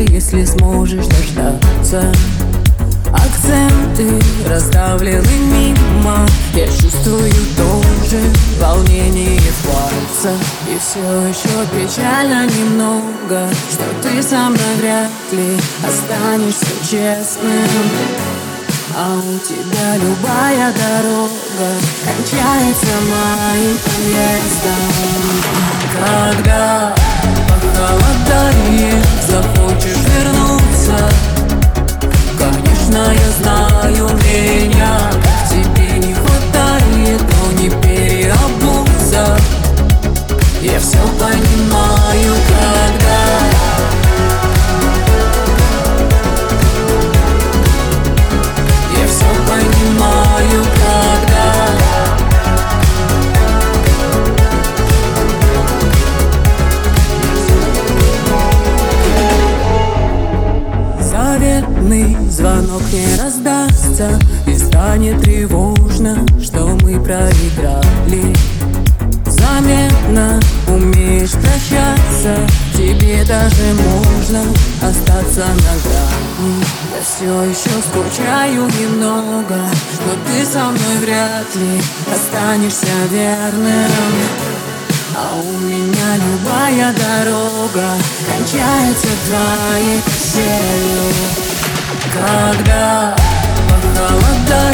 даже если сможешь дождаться. Акценты расставлены мимо, я чувствую тоже волнение в пальцах. И все еще печально немного, что ты со мной вряд ли останешься честным. А у тебя любая дорога кончается моим подъездом. Когда похолодает, захочешь вернуться, конечно, я знаю, меня к тебе не хватает, но не переобуться. Я все понимаю, когда я все понимаю, когда заветный звонок не раздастся, и станет тревожно, что мы проиграли. Заметно умеешь прощаться, тебе даже можно остаться на грани. Я все еще скучаю немного, но ты со мной вряд ли останешься верным. А у меня любая дорога кончается твоей постелью. Когда похолодает,